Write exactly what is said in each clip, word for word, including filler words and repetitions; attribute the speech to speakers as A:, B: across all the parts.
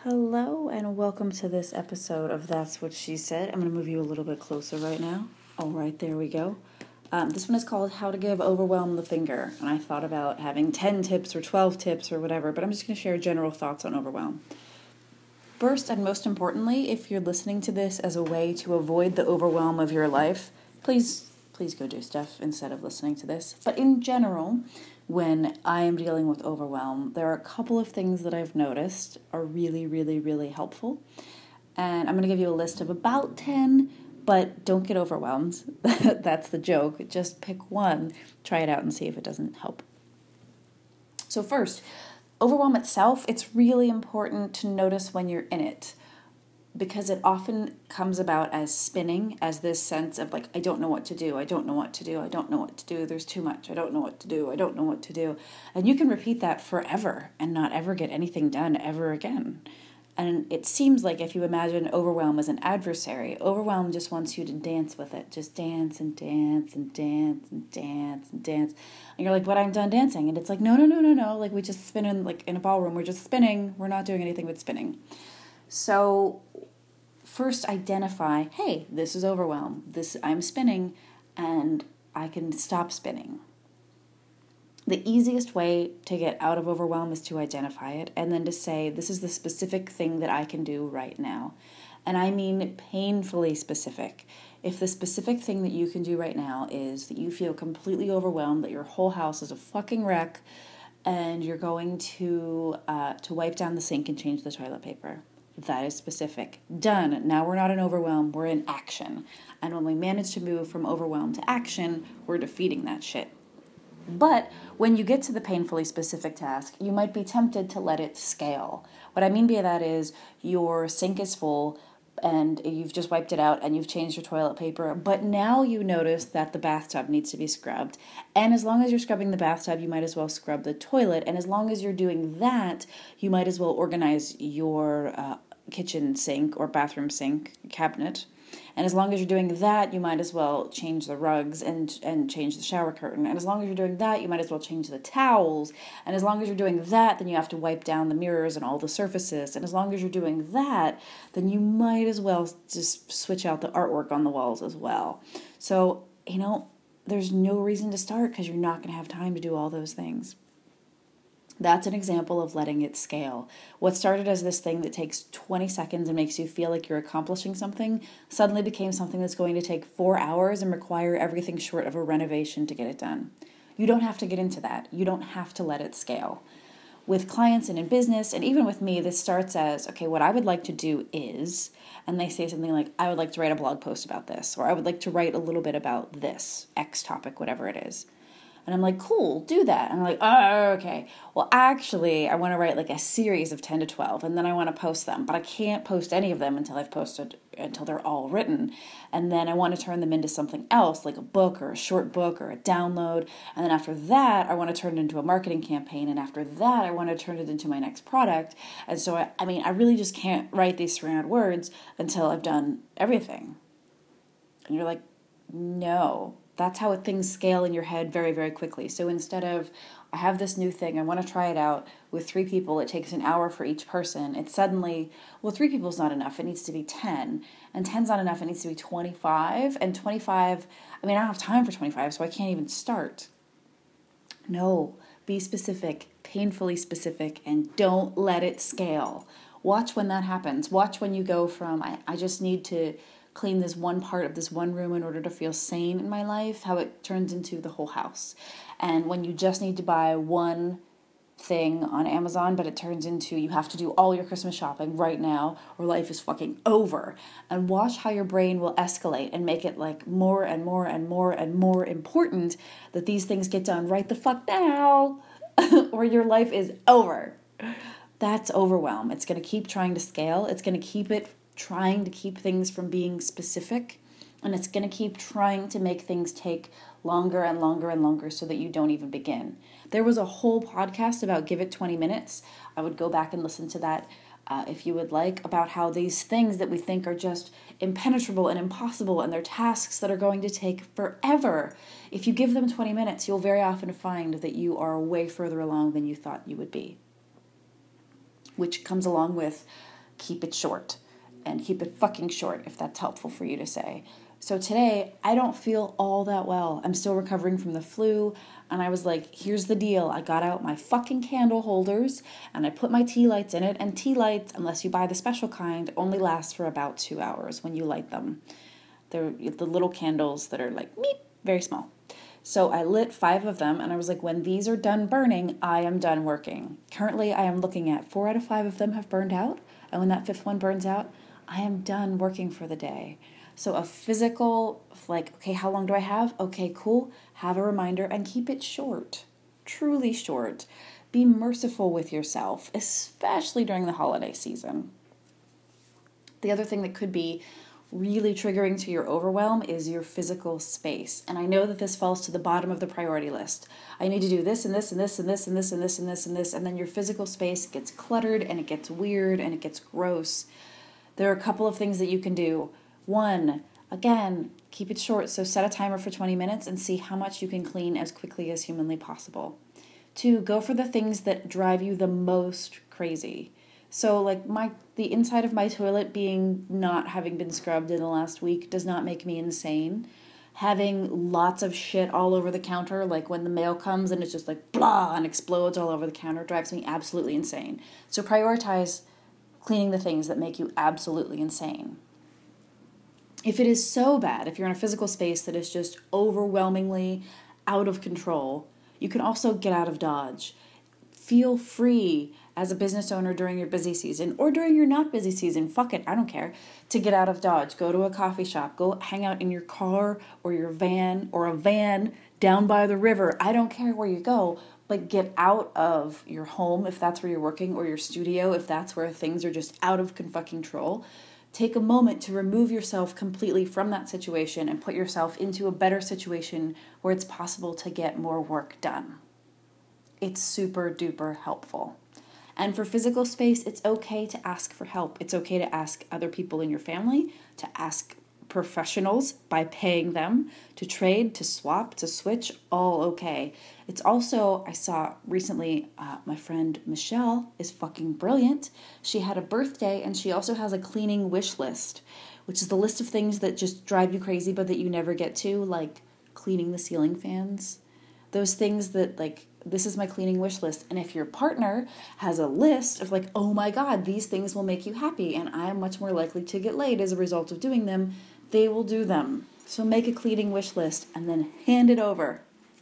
A: Hello and welcome to this episode of That's What She Said. I'm going to move you a little bit closer right now. All right, there we go. Um, this one is called How to Give Overwhelm the Finger. And I thought about having ten tips or twelve tips or whatever, but I'm just going to share general thoughts on overwhelm. First and most importantly, if you're listening to this as a way to avoid the overwhelm of your life, please, please go do stuff instead of listening to this. But in general, when I am dealing with overwhelm, there are a couple of things that I've noticed are really, really, really helpful. And I'm going to give you a list of about ten, but don't get overwhelmed. That's the joke. Just pick one, try it out and see if it doesn't help. So first, overwhelm itself, it's really important to notice when you're in it, because it often comes about as spinning, as this sense of like, I don't know what to do, I don't know what to do, I don't know what to do, there's too much, I don't know what to do, I don't know what to do. And you can repeat that forever and not ever get anything done ever again. And it seems like if you imagine overwhelm as an adversary, overwhelm just wants you to dance with it. Just dance and dance and dance and dance and dance. And you're like, but I'm done dancing. And it's like, no, no, no, no, no. Like we just spin in, like in a ballroom. We're just spinning. We're not doing anything but spinning. So first identify, hey, this is overwhelm. This I'm spinning and I can stop spinning. The easiest way to get out of overwhelm is to identify it and then to say, this is the specific thing that I can do right now. And I mean painfully specific. If the specific thing that you can do right now is that you feel completely overwhelmed, that your whole house is a fucking wreck, and you're going to uh, to wipe down the sink and change the toilet paper. That is specific. Done. Now we're not in overwhelm, we're in action. And when we manage to move from overwhelm to action, we're defeating that shit. But when you get to the painfully specific task, you might be tempted to let it scale. What I mean by that is your sink is full and you've just wiped it out and you've changed your toilet paper, but now you notice that the bathtub needs to be scrubbed. And as long as you're scrubbing the bathtub, you might as well scrub the toilet. And as long as you're doing that, you might as well organize your uh, kitchen sink or bathroom sink cabinet. And as long as you're doing that, you might as well change the rugs and and change the shower curtain. And as long as you're doing that, you might as well change the towels. And as long as you're doing that, then you have to wipe down the mirrors and all the surfaces. And as long as you're doing that, then you might as well just switch out the artwork on the walls as well. So, you know, there's no reason to start because you're not going to have time to do all those things. That's an example of letting it scale. What started as this thing that takes twenty seconds and makes you feel like you're accomplishing something suddenly became something that's going to take four hours and require everything short of a renovation to get it done. You don't have to get into that. You don't have to let it scale. With clients and in business, and even with me, this starts as, okay, what I would like to do is, and they say something like, I would like to write a blog post about this, or I would like to write a little bit about this, X topic, whatever it is. And I'm like, cool, do that. And I'm like, oh, okay. Well, actually, I want to write like a series of ten to twelve, and then I want to post them. But I can't post any of them until I've posted, until they're all written. And then I want to turn them into something else, like a book or a short book or a download. And then after that, I want to turn it into a marketing campaign. And after that, I want to turn it into my next product. And so, I, I mean, I really just can't write these three hundred words until I've done everything. And you're like, no. That's how things scale in your head very, very quickly. So instead of, I have this new thing, I want to try it out with three people, it takes an hour for each person, it's suddenly, well, three people is not enough, it needs to be ten. And ten's not enough, it needs to be twenty-five. And twenty-five, I mean, I don't have time for twenty-five, so I can't even start. No, be specific, painfully specific, and don't let it scale. Watch when that happens. Watch when you go from, I, I just need to clean this one part of this one room in order to feel sane in my life, how it turns into the whole house. And when you just need to buy one thing on Amazon, but it turns into you have to do all your Christmas shopping right now or life is fucking over. And watch how your brain will escalate and make it like more and more and more and more important that these things get done right the fuck now or your life is over. That's overwhelm. It's going to keep trying to scale. It's going to keep it trying to keep things from being specific, and it's going to keep trying to make things take longer and longer and longer so that you don't even begin. There was a whole podcast about Give It twenty minutes. I would go back and listen to that uh, if you would like, about how these things that we think are just impenetrable and impossible and they're tasks that are going to take forever. If you give them twenty minutes, you'll very often find that you are way further along than you thought you would be. Which comes along with keep it short. And keep it fucking short if that's helpful for you to say. So today, I don't feel all that well. I'm still recovering from the flu, and I was like, here's the deal. I got out my fucking candle holders, and I put my tea lights in it, and tea lights, unless you buy the special kind, only last for about two hours when you light them. They're the little candles that are like, meep, very small. So I lit five of them, and I was like, when these are done burning, I am done working. Currently, I am looking at four out of five of them have burned out, and when that fifth one burns out, I am done working for the day. So a physical, like, okay, how long do I have? Okay, cool. Have a reminder and keep it short, truly short. Be merciful with yourself, especially during the holiday season. The other thing that could be really triggering to your overwhelm is your physical space. And I know that this falls to the bottom of the priority list. I need to do this and this and this and this and this and this and this and this. And then your physical space gets cluttered and it gets weird and it gets gross. There are a couple of things that you can do. One, again, keep it short, so set a timer for twenty minutes and see how much you can clean as quickly as humanly possible. Two, go for the things that drive you the most crazy. So like my the inside of my toilet being not having been scrubbed in the last week does not make me insane. Having lots of shit all over the counter, like when the mail comes and it's just like blah and explodes all over the counter, drives me absolutely insane. So prioritize cleaning the things that make you absolutely insane. If it is so bad, if you're in a physical space that is just overwhelmingly out of control, you can also get out of Dodge. Feel free as a business owner during your busy season or during your not busy season, fuck it, I don't care, to get out of Dodge. Go to a coffee shop, go hang out in your car or your van or a van down by the river. I don't care where you go, but get out of your home if that's where you're working or your studio if that's where things are just out of fucking control. Take a moment to remove yourself completely from that situation and put yourself into a better situation where it's possible to get more work done. It's super duper helpful. And for physical space, it's okay to ask for help. It's okay to ask other people in your family, to ask professionals by paying them, to trade, to swap, to switch, all okay. It's also, I saw recently, uh, my friend Michelle is fucking brilliant. She had a birthday and she also has a cleaning wish list, which is the list of things that just drive you crazy but that you never get to, like cleaning the ceiling fans. Those things that like, this is my cleaning wish list. And if your partner has a list of like, oh my God, these things will make you happy and I am much more likely to get laid as a result of doing them, they will do them. So make a cleaning wish list and then hand it over.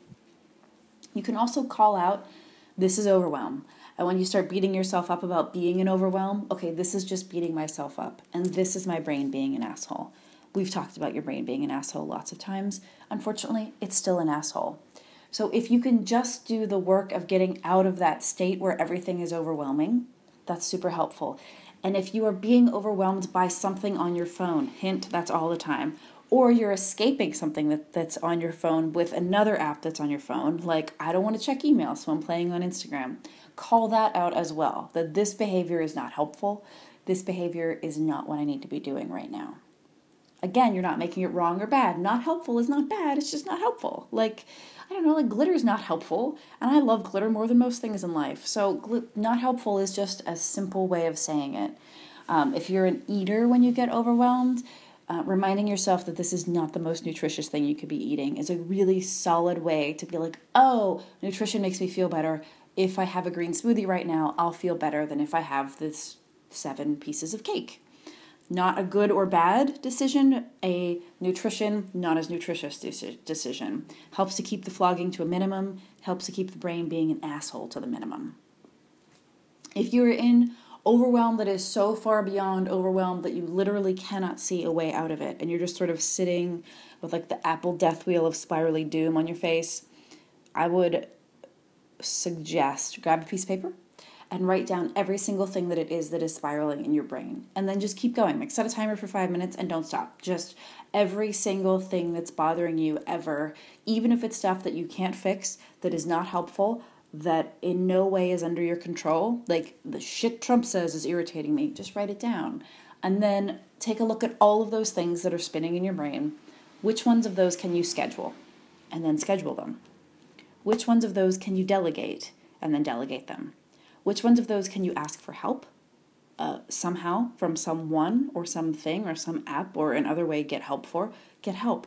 A: You can also call out, this is overwhelm. And when you start beating yourself up about being an overwhelm, okay, this is just beating myself up. And this is my brain being an asshole. We've talked about your brain being an asshole lots of times. Unfortunately, it's still an asshole. So if you can just do the work of getting out of that state where everything is overwhelming, that's super helpful. And if you are being overwhelmed by something on your phone, hint, that's all the time, or you're escaping something that, that's on your phone with another app that's on your phone, like I don't want to check email, so I'm playing on Instagram, call that out as well, that this behavior is not helpful. This behavior is not what I need to be doing right now. Again, you're not making it wrong or bad. Not helpful is not bad, it's just not helpful. Like, I don't know, like glitter is not helpful, and I love glitter more than most things in life. So gl- not helpful is just a simple way of saying it. Um, if you're an eater when you get overwhelmed, uh, reminding yourself that this is not the most nutritious thing you could be eating is a really solid way to be like, oh, nutrition makes me feel better. If I have a green smoothie right now, I'll feel better than if I have this seven pieces of cake. Not a good or bad decision, a nutrition, not as nutritious decision. Helps to keep the flogging to a minimum, helps to keep the brain being an asshole to the minimum. If you're in overwhelm that is so far beyond overwhelmed that you literally cannot see a way out of it, and you're just sort of sitting with like the Apple death wheel of spirally doom on your face, I would suggest grab a piece of paper and write down every single thing that it is that is spiraling in your brain. And then just keep going. Like set a timer for five minutes and don't stop. Just every single thing that's bothering you ever, even if it's stuff that you can't fix, that is not helpful, that in no way is under your control. Like the shit Trump says is irritating me. Just write it down. And then take a look at all of those things that are spinning in your brain. Which ones of those can you schedule? And then schedule them. Which ones of those can you delegate? And then delegate them. Which ones of those can you ask for help? uh, somehow from someone or something or some app or another way get help for, get help.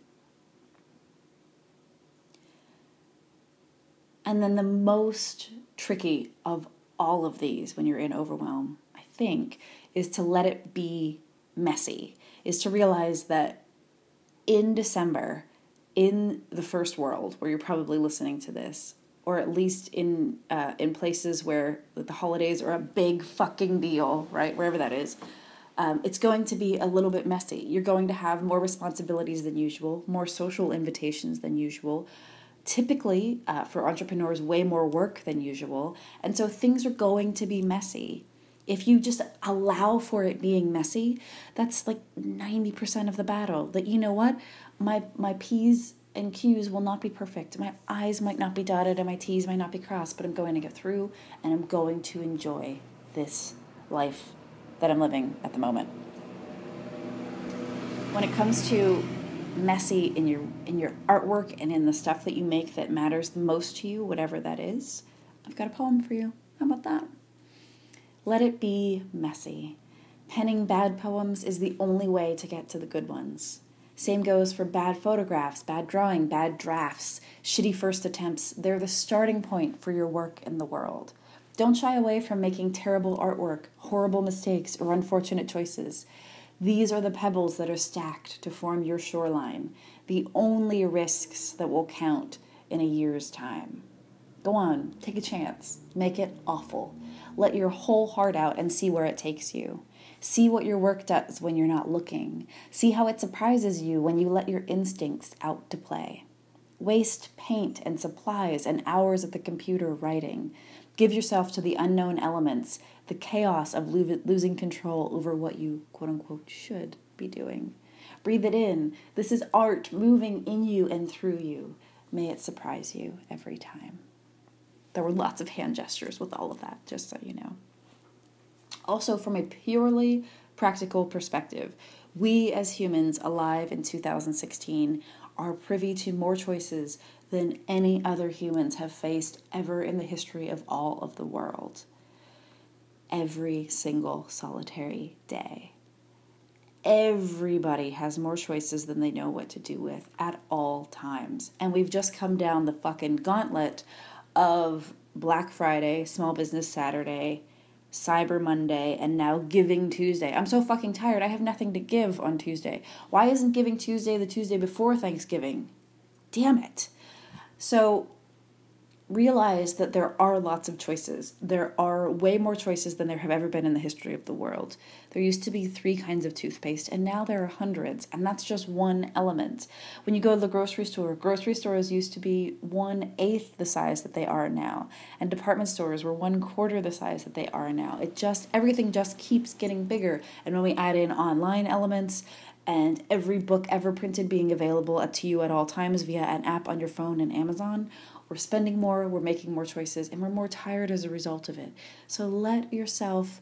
A: And then the most tricky of all of these when you're in overwhelm, I think, is to let it be messy, is to realize that in December, in the first world where you're probably listening to this, or at least in uh, in places where the holidays are a big fucking deal, right, wherever that is, um, it's going to be a little bit messy. You're going to have more responsibilities than usual, more social invitations than usual, typically, uh, for entrepreneurs, way more work than usual. And so things are going to be messy. If you just allow for it being messy, that's like ninety percent of the battle. That, you know what, my my P's and Q's will not be perfect. My I's might not be dotted and my T's might not be crossed, but I'm going to get through and I'm going to enjoy this life that I'm living at the moment. When it comes to messy in your in your artwork and in the stuff that you make that matters the most to you, whatever that is, I've got a poem for you. How about that? Let it be messy. Penning bad poems is the only way to get to the good ones. Same goes for bad photographs, bad drawing, bad drafts, shitty first attempts. They're the starting point for your work in the world. Don't shy away from making terrible artwork, horrible mistakes, or unfortunate choices. These are the pebbles that are stacked to form your shoreline, the only risks that will count in a year's time. Go on, take a chance, make it awful. Let your whole heart out and see where it takes you. See what your work does when you're not looking. See how it surprises you when you let your instincts out to play. Waste paint and supplies and hours at the computer writing. Give yourself to the unknown elements, the chaos of lo- losing control over what you, quote unquote, should be doing. Breathe it in. This is art moving in you and through you. May it surprise you every time. There were lots of hand gestures with all of that, just so you know. Also, from a purely practical perspective, we as humans alive in two thousand sixteen are privy to more choices than any other humans have faced ever in the history of all of the world. Every single solitary day. Everybody has more choices than they know what to do with at all times. And we've just come down the fucking gauntlet of Black Friday, Small Business Saturday, Cyber Monday, and now Giving Tuesday. I'm so fucking tired. I have nothing to give on Tuesday. Why isn't Giving Tuesday the Tuesday before Thanksgiving? Damn it. So realize that there are lots of choices. There are way more choices than there have ever been in the history of the world. There used to be three kinds of toothpaste, and now there are hundreds, and that's just one element. When you go to the grocery store, grocery stores used to be one-eighth the size that they are now, and department stores were one-quarter the size that they are now. It just, everything just keeps getting bigger, and when we add in online elements, and every book ever printed being available to you at all times via an app on your phone and Amazon, we're spending more, we're making more choices, and we're more tired as a result of it. So let yourself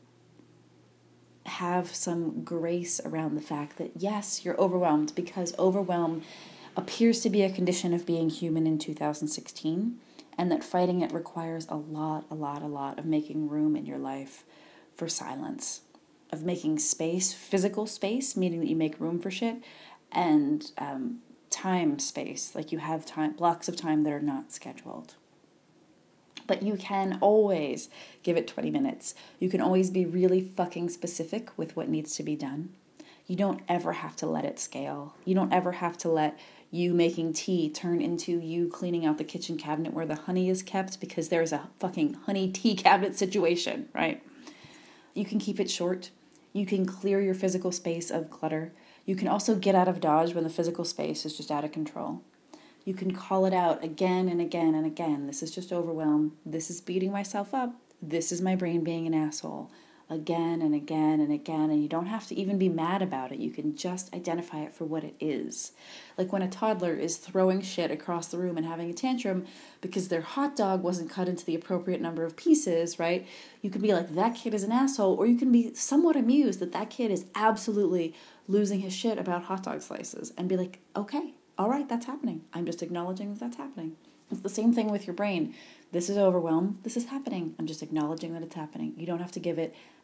A: have some grace around the fact that, yes, you're overwhelmed, because overwhelm appears to be a condition of being human in two thousand sixteen, and that fighting it requires a lot, a lot, a lot of making room in your life for silence, of making space, physical space, meaning that you make room for shit, and um, time space, like you have time blocks of time that are not scheduled. But you can always give it twenty minutes. You can always be really fucking specific with what needs to be done. You don't ever have to let it scale. You don't ever have to let you making tea turn into you cleaning out the kitchen cabinet where the honey is kept, because there's a fucking honey tea cabinet situation, right? You can keep it short. You can clear your physical space of clutter. You can also get out of Dodge when the physical space is just out of control. You can call it out again and again and again. This is just overwhelm. This is beating myself up. This is my brain being an asshole. Again and again and again. And you don't have to even be mad about it. You can just identify it for what it is. Like when a toddler is throwing shit across the room and having a tantrum because their hot dog wasn't cut into the appropriate number of pieces, right? You can be like, that kid is an asshole. Or you can be somewhat amused that that kid is absolutely losing his shit about hot dog slices and be like, okay, all right, that's happening. I'm just acknowledging that that's happening. It's the same thing with your brain. This is overwhelm. This is happening. I'm just acknowledging that it's happening. You don't have to give it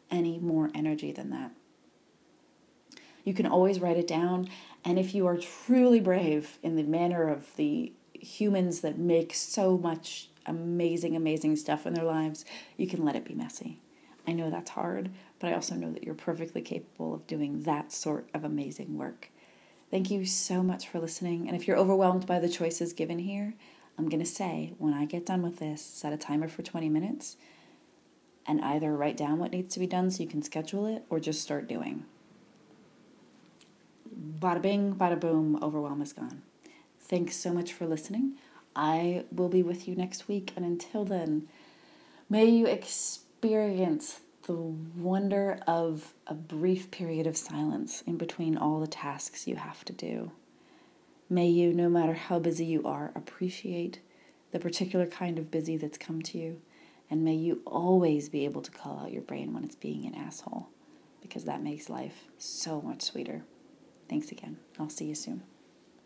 A: any more energy than that. You can always write it down, and if you are truly brave in the manner of the humans that make so much amazing, amazing stuff in their lives, you can let it be messy. I know that's hard, but I also know that you're perfectly capable of doing that sort of amazing work. Thank you so much for listening, and if you're overwhelmed by the choices given here, I'm going to say, when I get done with this, set a timer for twenty minutes, and either write down what needs to be done so you can schedule it, or just start doing. Bada bing, bada boom, overwhelm is gone. Thanks so much for listening. I will be with you next week, and until then, may you experience the wonder of a brief period of silence in between all the tasks you have to do. May you, no matter how busy you are, appreciate the particular kind of busy that's come to you, and may you always be able to call out your brain when it's being an asshole, because that makes life so much sweeter. Thanks again. I'll see you soon.